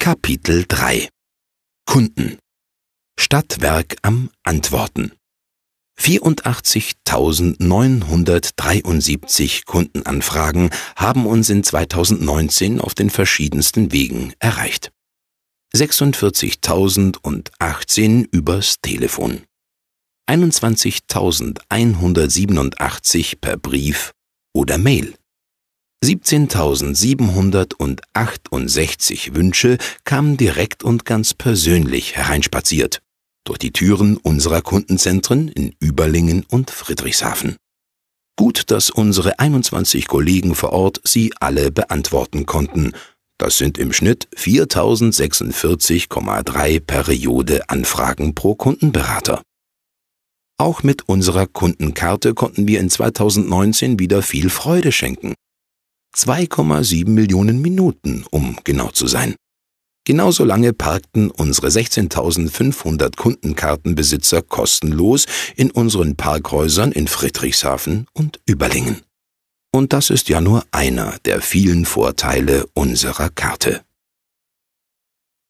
Kapitel 3 Kunden Stadtwerk am Antworten 84.973 Kundenanfragen haben uns in 2019 auf den verschiedensten Wegen erreicht. 46.018 übers Telefon, 21.187 per Brief oder Mail. 17.768 Wünsche kamen direkt und ganz persönlich hereinspaziert, durch die Türen unserer Kundenzentren in Überlingen und Friedrichshafen. Gut, dass unsere 21 Kollegen vor Ort sie alle beantworten konnten. Das sind im Schnitt 4.046,3 Periode Anfragen pro Kundenberater. Auch mit unserer Kundenkarte konnten wir in 2019 wieder viel Freude schenken. 2,7 Millionen Minuten, um genau zu sein. Genauso lange parkten unsere 16.500 Kundenkartenbesitzer kostenlos in unseren Parkhäusern in Friedrichshafen und Überlingen. Und das ist ja nur einer der vielen Vorteile unserer Karte.